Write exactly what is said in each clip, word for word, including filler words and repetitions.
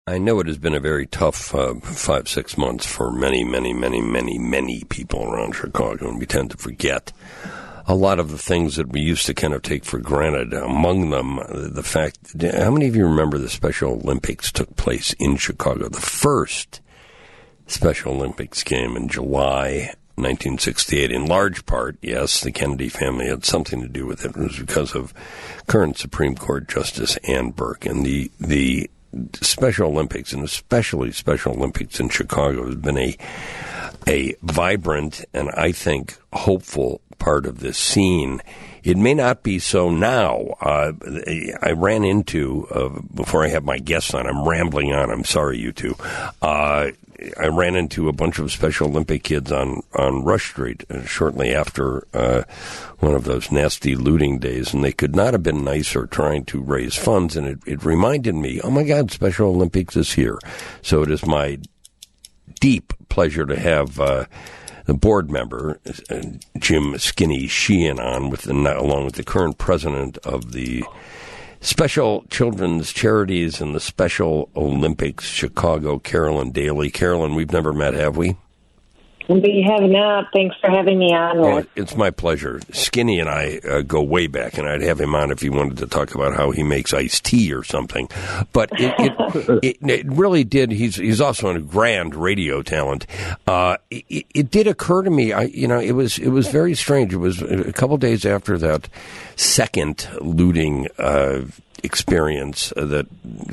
I know it has been a very tough uh, five, six months for many, many, many, many, many people around Chicago, and we tend to forget a lot of the things that we used to kind of take for granted. Among them, the fact, how many of you remember the Special Olympics took place in Chicago? The first Special Olympics game in July nineteen sixty-eight. In large part, yes, the Kennedy family had something to do with it. It was because of current Supreme Court Justice Ann Burke. And the the Special Olympics, and especially Special Olympics in Chicago, has been a a vibrant and, I think, hopeful part of this scene. It may not be so now. Uh, I ran into, uh, before I have my guests on, I'm rambling on, I'm sorry, you two. Uh, I ran into a bunch of Special Olympic kids on, on Rush Street uh, shortly after uh, one of those nasty looting days, and they could not have been nicer trying to raise funds, and it, it reminded me, oh my God, Special Olympics is here. So it is my deep pleasure to have uh, the board member, uh, Jim Skinny Sheehan, on, with the, along with the current president of the Special Children's Charities and the Special Olympics Chicago, Carolyn Daly. Carolyn, we've never met, have we? We have not. Thanks for having me on. Oh, it's my pleasure. Skinny and I uh, go way back, and I'd have him on if he wanted to talk about how he makes iced tea or something. But it, it, it, it really did. He's he's also a grand radio talent. Uh, it, it did occur to me. I, you know, it was it was very strange. It was a couple days after that second looting Uh, experience that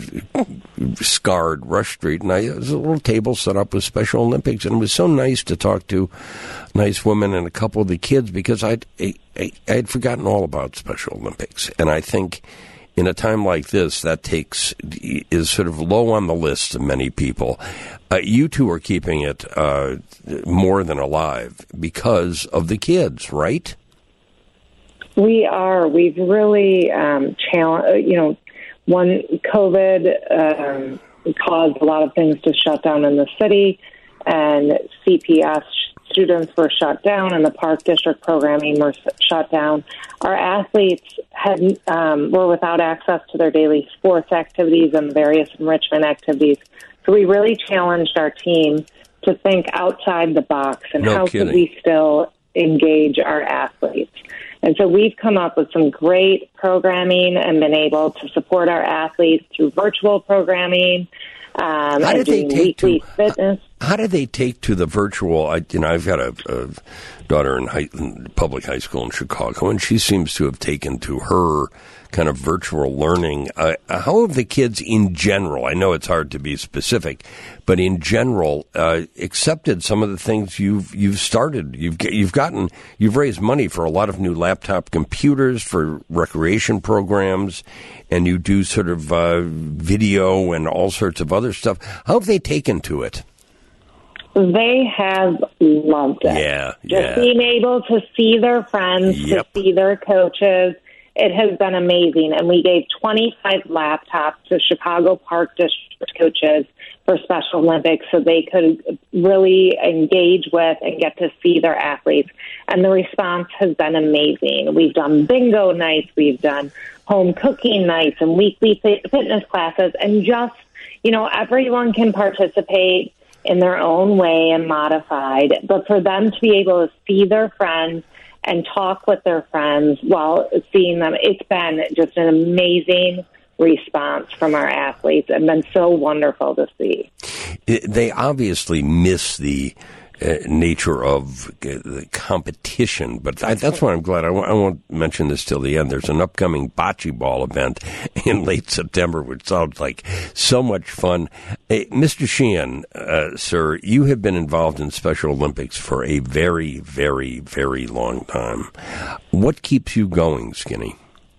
scarred Rush Street, and I, there was a little table set up with Special Olympics, and it was so nice to talk to nice women and a couple of the kids, because I'd, I, I, I'd forgotten all about Special Olympics, and I think in a time like this, that takes is sort of low on the list of many people. Uh, you two are keeping it uh, more than alive because of the kids, right? We are. We've really um, challenged, you know, one, COVID um, caused a lot of things to shut down in the city, and C P S students were shut down, and the Park District programming were shut down. Our athletes had um, were without access to their daily sports activities and various enrichment activities. So we really challenged our team to think outside the box and no how kidding. could we still engage our athletes. And so we've come up with some great programming and been able to support our athletes through virtual programming. Um, how and did they doing take weekly to fitness. How did they take to the virtual? I, you know, I've got a, a daughter in, high, in public high school in Chicago, and she seems to have taken to her kind of virtual learning. Uh, how have the kids in general, I know it's hard to be specific, but in general, uh, accepted some of the things you've you've started? You've you've gotten you've raised money for a lot of new laptop computers for recreation programs, and you do sort of uh, video and all sorts of other stuff. How have they taken to it? They have loved it. Yeah, Just yeah. being able to see their friends, Yep. to see their coaches, it has been amazing. And we gave twenty-five laptops to Chicago Park District coaches for Special Olympics so they could really engage with and get to see their athletes. And the response has been amazing. We've done bingo nights, we've done home cooking nights and weekly fitness classes, and just, you know, everyone can participate in their own way and modified, but for them to be able to see their friends and talk with their friends while seeing them, it's been just an amazing response from our athletes and been so wonderful to see. They obviously miss the uh, nature of uh, the competition, but I, that's why I'm glad. I, w- I won't mention this till the end. There's an upcoming bocce ball event in late September, which sounds like so much fun. Hey, Mister Sheehan, uh, sir, you have been involved in Special Olympics for a very, very, very long time. What keeps you going, Skinny?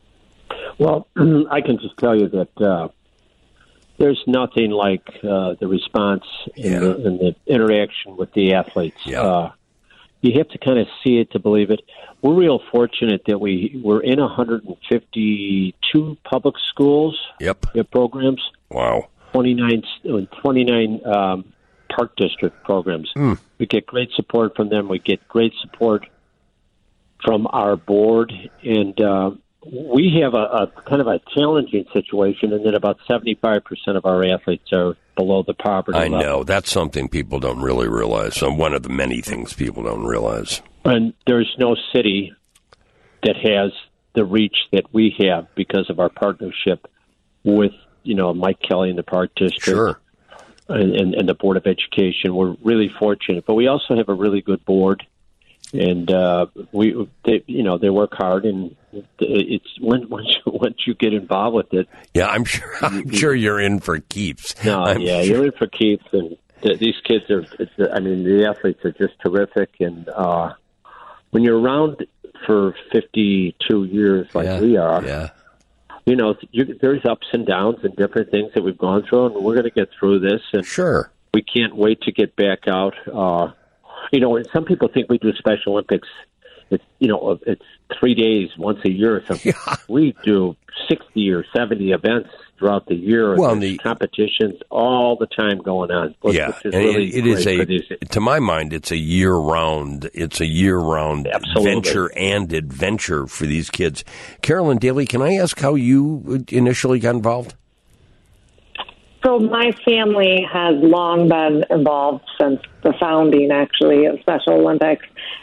Well, I can just tell you that uh, there's nothing like uh, the response Yeah. and, the, and the interaction with the athletes. Yeah. Uh, you have to kind of see it to believe it. We're real fortunate that we, we're in one hundred fifty-two public schools Yep. programs, Wow. twenty-nine, twenty-nine um, Park District programs. Mm. We get great support from them. We get great support from our board, and uh, we have a, a kind of a challenging situation, and then about seventy-five percent of our athletes are below the poverty I level. know. That's something people don't really realize. So one of the many things people don't realize. And there's no city that has the reach that we have because of our partnership with, you know, Mike Kelly and the Park District. Sure. And, and, and the Board of Education. We're really fortunate. But we also have a really good board. And uh, we, they, you know, they work hard, and it's when once you, once you get involved with it. Yeah, I'm sure. I'm sure you're in for keeps. No, I'm yeah, sure. you're in for keeps, and th- these kids are. It's, I mean, the athletes are just terrific, and uh, when you're around for fifty-two years like yeah. we are, yeah. you know, you, there's ups and downs and different things that we've gone through, and we're going to get through this. And Sure. we can't wait to get back out. Uh, You know, some people think we do Special Olympics. It's, you know, it's three days once a year or something. Yeah. We do sixty or seventy events throughout the year. Well, and the competitions all the time going on. Which, yeah, which is and really it, it is great a. for these- To my mind, it's a year-round. It's a year-round Absolutely. venture and adventure for these kids. Carolyn Daly, can I ask how you initially got involved? So my family has long been involved since the founding, actually, of Special Olympics.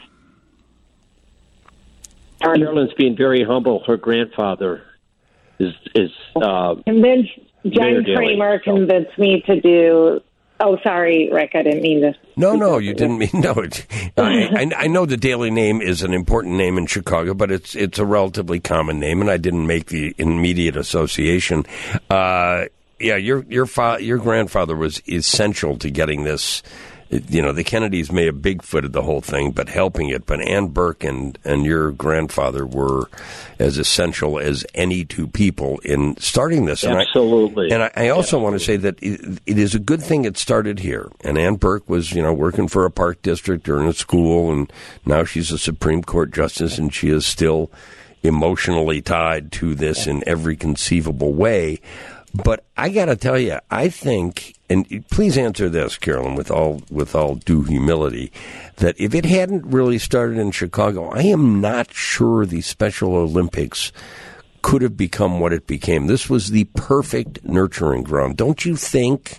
Carolyn's being very humble. Her grandfather is is uh, Convinced, Mayor Jen Daly, Kramer so- convinced me to do. Oh, sorry, Rick, I didn't mean to. No, no, you didn't mean no. It, I, I know the Daly name is an important name in Chicago, but it's it's a relatively common name, and I didn't make the immediate association. Uh, yeah, your your fa- your grandfather was essential to getting this. You know, the Kennedys may have Bigfooted the whole thing, but helping it. But Ann Burke and, and your grandfather were as essential as any two people in starting this. And Absolutely. I, and I, I also yeah. want to say that it, it is a good thing it started here. And Ann Burke was, you know, working for a park district or in a school, and now she's a Supreme Court justice, and she is still emotionally tied to this in every conceivable way. But I got to tell you, I think, and please answer this, Carolyn, with all with all due humility, that if it hadn't really started in Chicago, I am not sure the Special Olympics could have become what it became. This was the perfect nurturing ground, don't you think?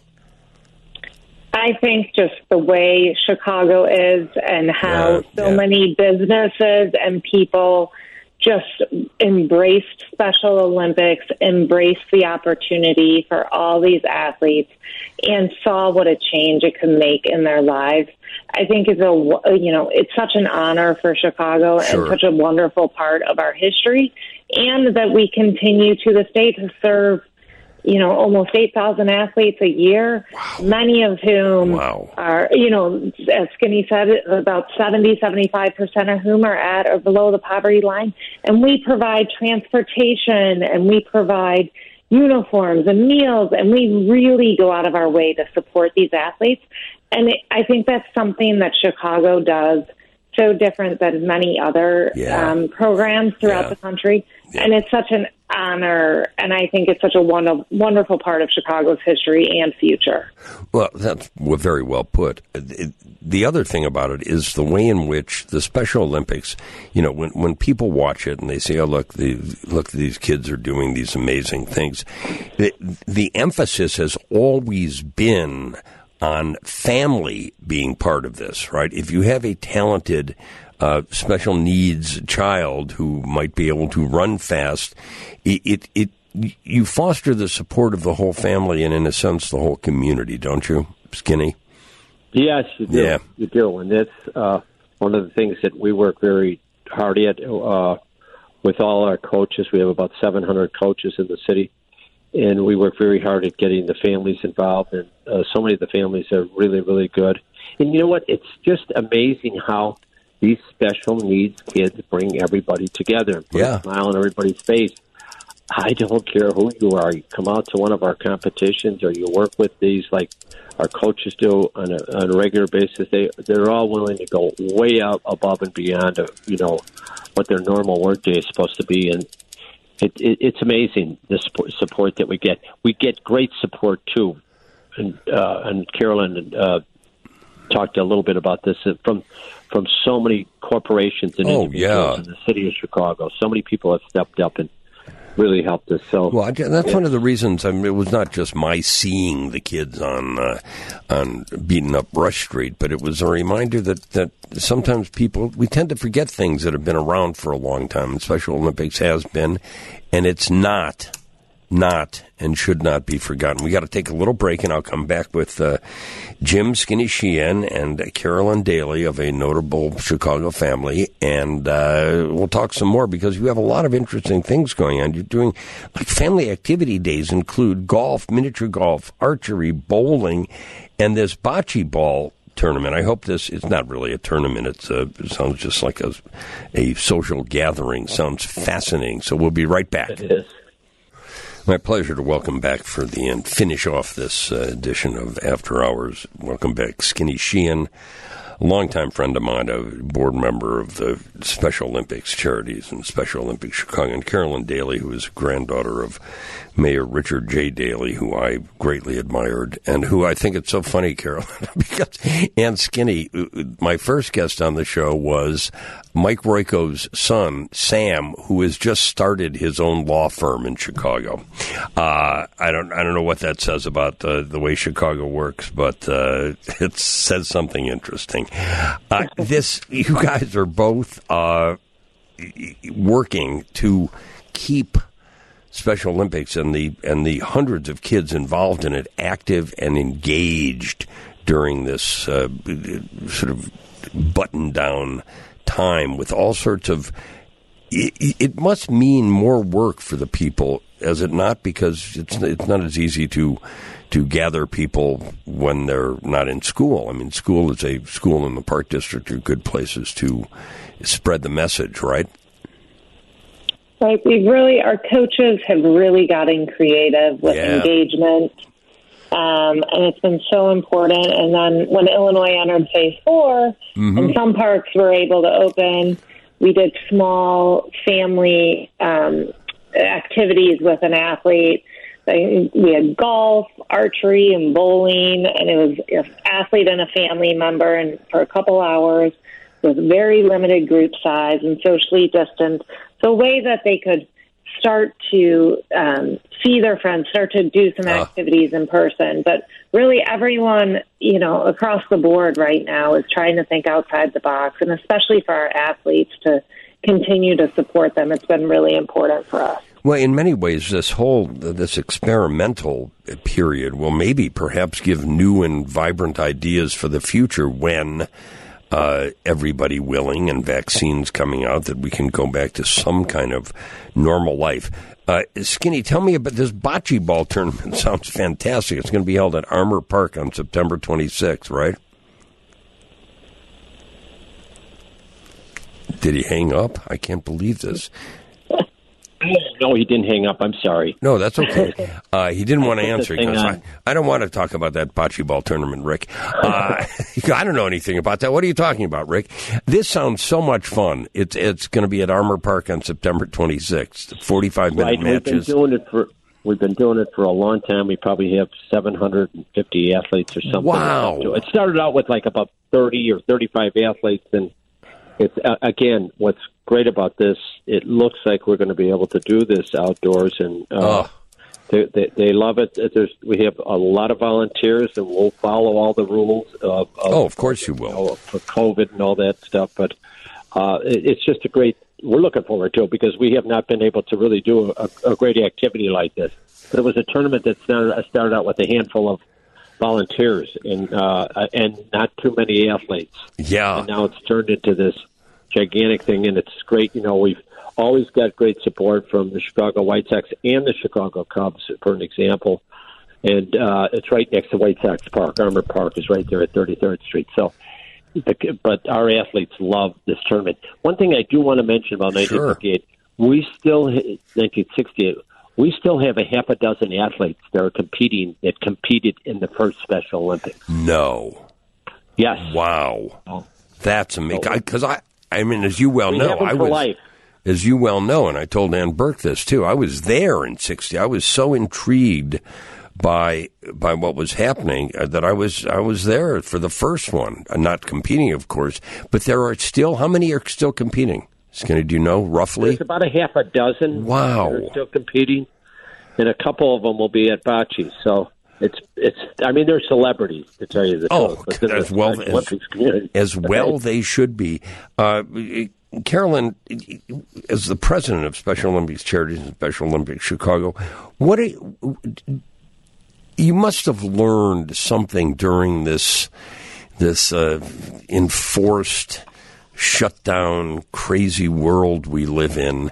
I think just the way Chicago is and how Yeah, so yeah. many businesses and people just embraced Special Olympics, embraced the opportunity for all these athletes, and saw what a change it could make in their lives. I think is a you know it's such an honor for Chicago Sure. and such a wonderful part of our history, and that we continue to this day to serve you know almost eight thousand athletes a year, Wow. many of whom Wow. are you know as Skinny said, about seventy, seventy-five percent of whom are at or below the poverty line, and we provide transportation and we provide uniforms and meals, and we really go out of our way to support these athletes. And it, I think that's something that Chicago does so different than many other Yeah. um, programs throughout Yeah. the country. Yeah. And it's such an honor, and I think it's such a wonderful, wonderful part of Chicago's history and future. Well, that's very well put. It, the other thing about it is the way in which the Special Olympics, you know, when when people watch it and they say, "Oh, look, the, look, these kids are doing these amazing things," the, the emphasis has always been on family being part of this, right? If you have a talented uh, special needs child who might be able to run fast, it, it, it you foster the support of the whole family and, in a sense, the whole community, don't you, Skinny? Yes, you do. Yeah. You do, and that's uh, one of the things that we work very hard at uh, with all our coaches. We have about seven hundred coaches in the city, and we work very hard at getting the families involved. And uh, so many of the families are really, really good. And you know what? It's just amazing how these special needs kids bring everybody together and put Yeah. a smile on everybody's face. I don't care who you are. You come out to one of our competitions or you work with these like our coaches do on a, on a regular basis. They, they're all willing to go way out above and beyond, of, you know, what their normal work day is supposed to be. And it, it, it's amazing, the support, support that we get. We get great support, too. And, uh, and Carolyn uh, talked a little bit about this uh, from from so many corporations and oh, individuals yeah. in the city of Chicago. So many people have stepped up and really helped us. So, well, that's yeah. one of the reasons. I mean, it was not just my seeing the kids on uh, on beating up Rush Street, but it was a reminder that, that sometimes people, we tend to forget things that have been around for a long time, and Special Olympics has been, and it's not, not, and should not be forgotten. We got to take a little break, and I'll come back with uh, Jim Skinny Sheehan and Carolyn Daly of a notable Chicago family, and uh, we'll talk some more because you have a lot of interesting things going on. You're doing, like, family activity days include golf, miniature golf, archery, bowling, and this bocce ball tournament. I hope this, it's not really a tournament. It's a, it sounds just like a, a social gathering. Sounds fascinating. So we'll be right back. It is. My pleasure to welcome back for the end, finish off this uh, edition of After Hours. Welcome back, Skinny Sheehan, a longtime friend of mine, a board member of the Special Olympics Charities and Special Olympics Chicago, and Carolyn Daly, who is a granddaughter of Mayor Richard J. Daley, who I greatly admired, and who I think it's so funny, Carolyn, because and Skinny, my first guest on the show was Mike Royko's son, Sam, who has just started his own law firm in Chicago. Uh, I don't, I don't know what that says about uh, the way Chicago works, but uh, it says something interesting. Uh, this, you guys are both uh, working to keep Special Olympics and the and the hundreds of kids involved in it active and engaged during this uh, sort of button-down time with all sorts of. It, it must mean more work for the people, is it not? Because it's it's not as easy to to gather people when they're not in school. I mean, school is a school in the Park District are good places to spread the message, right? Right. We've really, our coaches have really gotten creative with yeah. engagement, um, and it's been so important. And then when Illinois entered phase four, mm-hmm. and some parks were able to open, we did small family um, activities with an athlete. We had golf, archery, and bowling, and it was an athlete and a family member, and for a couple hours with very limited group size and socially distanced. So a way that they could start to um, see their friends, start to do some uh. activities in person. But really everyone, you know, across the board right now is trying to think outside the box, and especially for our athletes to continue to support them. It's been really important for us. Well, in many ways, this whole, this experimental period will maybe perhaps give new and vibrant ideas for the future when Uh, everybody willing and vaccines coming out that we can go back to some kind of normal life. Uh, Skinny, tell me about this bocce ball tournament. Sounds fantastic. It's going to be held at Armour Park on September twenty-sixth, right? Did he hang up? I can't believe this. No, he didn't hang up. I'm sorry. No, that's okay. Uh, he didn't want to answer because I, I don't want to talk about that bocce ball tournament, Rick. Uh, I don't know anything about that. What are you talking about, Rick? This sounds so much fun. It's it's going to be at Armour Park on September twenty-sixth. forty-five minute right. matches. We've been doing it for we've been doing it for a long time. We probably have seven hundred fifty athletes or something. Wow! It started out with like about thirty or thirty-five athletes, and it's uh, again what's great about this, it looks like we're going to be able to do this outdoors, and uh, oh. they, they, they love it. There's, we have a lot of volunteers, and we'll follow all the rules. Of, of, oh, of course you will. You know, for COVID and all that stuff, but uh, it, it's just a great, we're looking forward to it because we have not been able to really do a, a great activity like this. But it was a tournament that started, started out with a handful of volunteers and uh, and not too many athletes. Yeah. And now it's turned into this gigantic thing, and it's great. You know, we've always got great support from the Chicago White Sox and the Chicago Cubs, for an example. And uh, it's right next to White Sox Park. Armour Park is right there at thirty-third Street. So, but our athletes love this tournament. One thing I do want to mention about nineteen fifty-eight, sure. we still nineteen sixty-eight. We still have a half a dozen athletes that are competing that competed in the first Special Olympics. No. Yes. Wow. Oh. That's amazing. Because I, I mean, as you well we know, have them I for was, life. as you well know, and I told Ann Burke this too. I was there in sixty. I was so intrigued by by what was happening, uh, that I was I was there for the first one, uh, not competing, of course, but there are still, how many are still competing? Skinny, do you know, roughly? There's about a half a dozen wow. that are still competing, and a couple of them will be at Bocce, so it's, it's. I mean, they're celebrities, to tell you the oh, truth. Oh, as well, as, as well they should be. Uh, Carolyn, as the president of Special Olympics Charities and Special Olympics Chicago, what are, you must have learned something during this this uh, enforced, shut down, crazy world we live in.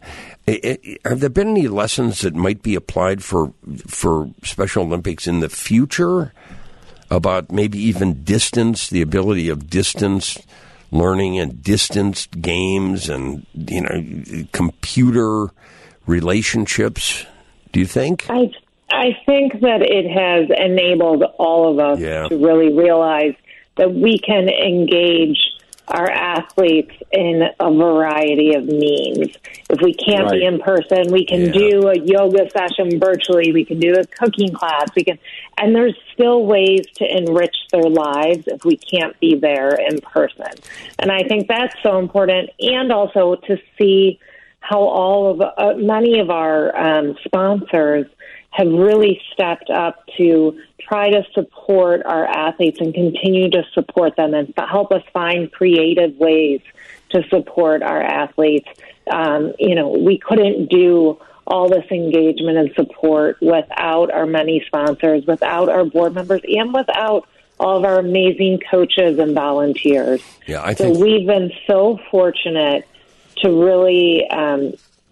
Have there been any lessons that might be applied for for Special Olympics in the future about maybe even distance, the ability of distance learning and distance games and, you know, computer relationships, do you think? I I think that it has enabled all of us yeah. to really realize that we can engage our athletes in a variety of means. If we can't right. be in person, we can yeah. do a yoga session virtually. We can do a cooking class. We can, and there's still ways to enrich their lives if we can't be there in person. And I think that's so important. And also to see how all of uh, many of our um, sponsors have really stepped up to try to support our athletes and continue to support them and help us find creative ways to support our athletes. Um, you know, we couldn't do all this engagement and support without our many sponsors, without our board members, and without all of our amazing coaches and volunteers. Yeah, I think so we've been so fortunate to really um,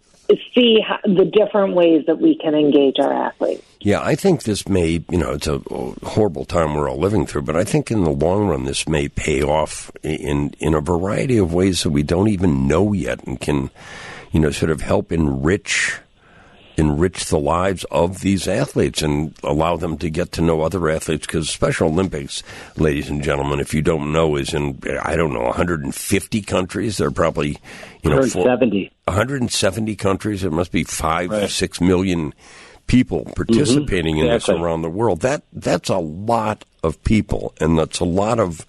see how, the different ways that we can engage our athletes. Yeah, I think this may, you know, it's a horrible time we're all living through, but I think in the long run this may pay off in in a variety of ways that we don't even know yet and can, you know, sort of help enrich enrich the lives of these athletes and allow them to get to know other athletes, because Special Olympics, ladies and gentlemen, if you don't know, is in, I don't know, one hundred fifty countries. There are probably, you know, one hundred seventy. one hundred seventy countries. There must be five, right. six million people participating mm-hmm. in exactly. this around the world. That That's a lot of people, and that's a lot of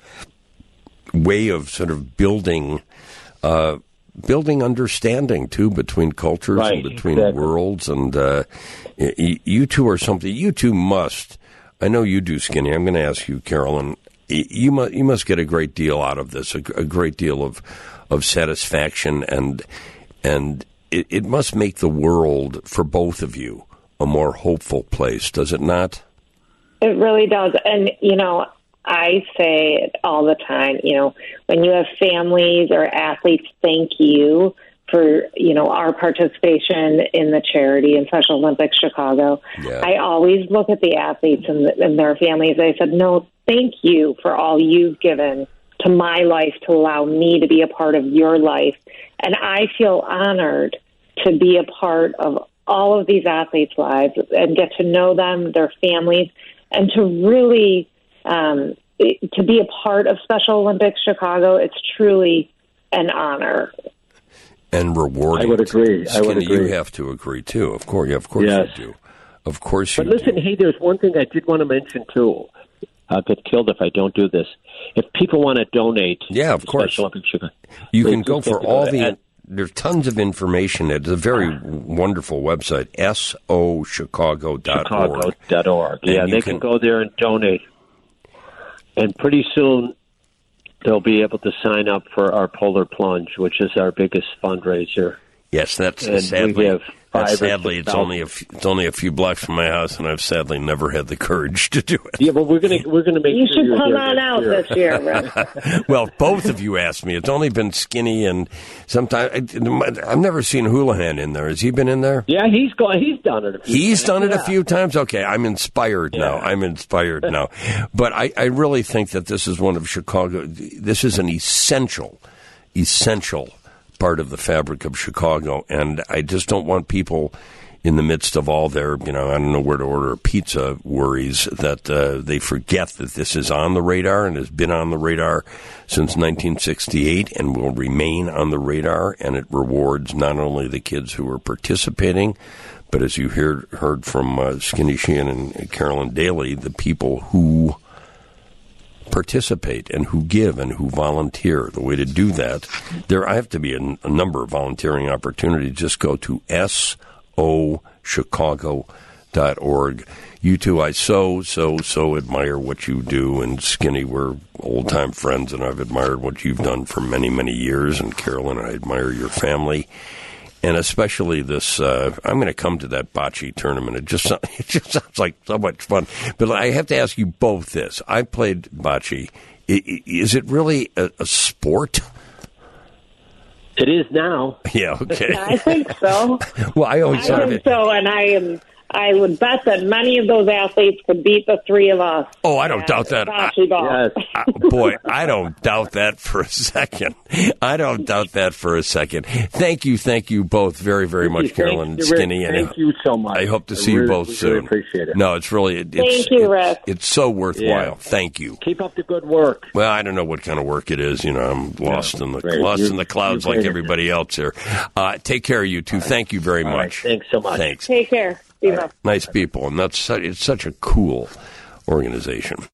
way of sort of building uh building understanding, too, between cultures right, and between exactly. worlds. And uh, y- you two are something, you two must, I know you do, Skinny, I'm going to ask you, Carolyn, you must, you must get a great deal out of this, a, a great deal of, of satisfaction, and and it, it must make the world, for both of you, a more hopeful place, does it not? It really does. And, you know, I say it all the time, you know, when you have families or athletes thank you for, you know, our participation in the charity in Special Olympics Chicago, yeah. I always look at the athletes and, the, and their families. I said, no, thank you for all you've given to my life to allow me to be a part of your life. And I feel honored to be a part of all of these athletes' lives and get to know them, their families, and to really... Um, to be a part of Special Olympics Chicago, it's truly an honor. And rewarding. I would agree. Skinny, I would agree. You have to agree, too. Of course, yeah, of course yes. you do. Of course you But listen, do. hey, there's one thing I did want to mention, too. I'll get killed if I don't do this. If people want to donate yeah, of course. Special Olympics Chicago, you can go for all the... At, there's tons of information. It's a very wonderful website, S O Chicago dot org. Chicago dot org. Yeah, they can, can go there and donate. And pretty soon, they'll be able to sign up for our Polar Plunge, which is our biggest fundraiser. Yes, that's and sadly. We have That's sadly, it's only a few, it's only a few blocks from my house, and I've sadly never had the courage to do it. Yeah, but we're gonna we're gonna make you sure should you're come there on out year. this year, Rick. Well, both of you asked me. It's only been Skinny, and sometimes I've never seen Houlihan in there. Has he been in there? Yeah, he's gone. He's done it. A few He's times. done it yeah. a few times. Okay, I'm inspired yeah. now. I'm inspired now. But I, I really think that this is one of Chicago. This is an essential, essential part of the fabric of Chicago, and I just don't want people in the midst of all their, you know, I don't know where to order pizza worries, that uh, they forget that this is on the radar and has been on the radar since nineteen sixty-eight and will remain on the radar, and it rewards not only the kids who are participating, But as you heard, heard from uh, Skinny Sheehan and Carolyn Daly, the people who participate and who give and who volunteer, the way to do that, there I have to be a, a number of volunteering opportunities. Just go to S O Chicago dot org. You two, I so, so, so admire what you do. And Skinny, we're old-time friends, and I've admired what you've done for many, many years. And Carolyn, I admire your family. And especially this, uh, I'm going to come to that bocce tournament. It just, it just sounds like so much fun. But I have to ask you both this. I played bocce. Is it really a, a sport? It is now. Yeah, okay. I think so. Well, I always I thought of think it. so, and I am. I would bet that many of those athletes could beat the three of us. Oh, I don't doubt that. Bocce ball. Yes. I, boy, I don't doubt that for a second. I don't doubt that for a second. Thank you, thank you both very, very much, Thank Carolyn you, and Skinny. Rick. And Thank you so much. I hope to I see you really, both really soon. appreciate it. No, it's really it, Thank it's, you, it's, Rick. it's so worthwhile. Yeah. Thank you. Keep up the good work. Well, I don't know what kind of work it is. You know, I'm lost Yeah, in the great. lost You're- in the clouds you're like great. everybody else here. Uh, take care of you two. Thank you very All right. much. Thanks so much. Thanks. Take care. Be well. Nice people, and that's such, it's such a cool organization.